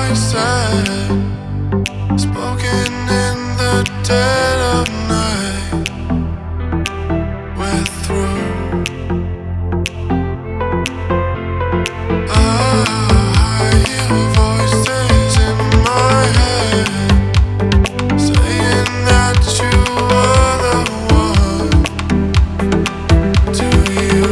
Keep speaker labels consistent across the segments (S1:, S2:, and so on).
S1: I said, spoken in the dead of night. We're through. I hear voices in my head saying that you were the one. Do you?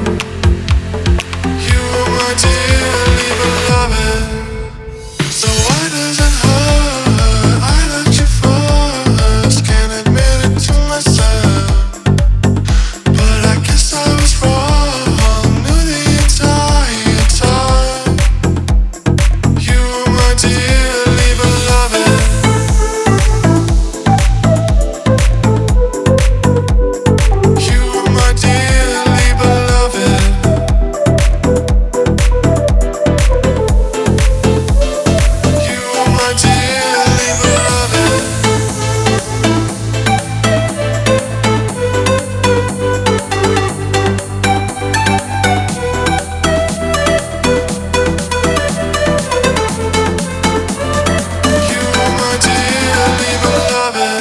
S1: You were my dearly beloved. So why does it hurt? I loved you first, can't admit it to myself. But I guess I was wrong, knew the entire time. You were my dearly beloved. You were my dearly beloved. You were my dearly beloved. You were my dearly beloved.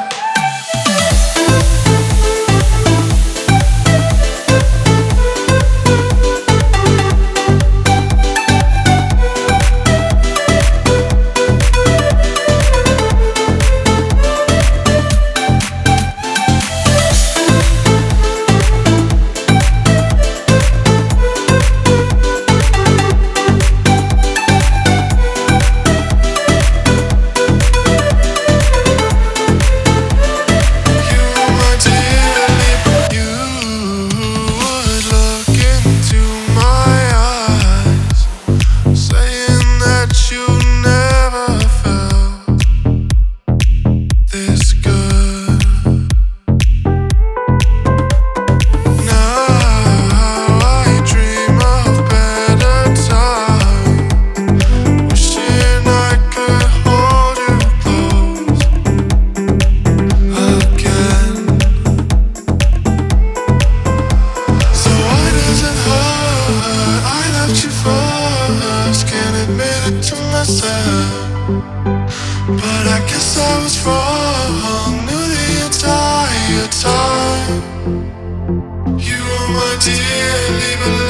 S1: You were my dearly. You would look into my eyes, saying that you never felt this good. Now I dream of better times, wishing I could hold you close again. So why does it hurt? I loved you first, can't admit it to myself. But I guess I was wrong, knew the entire time. You were my dearly beloved.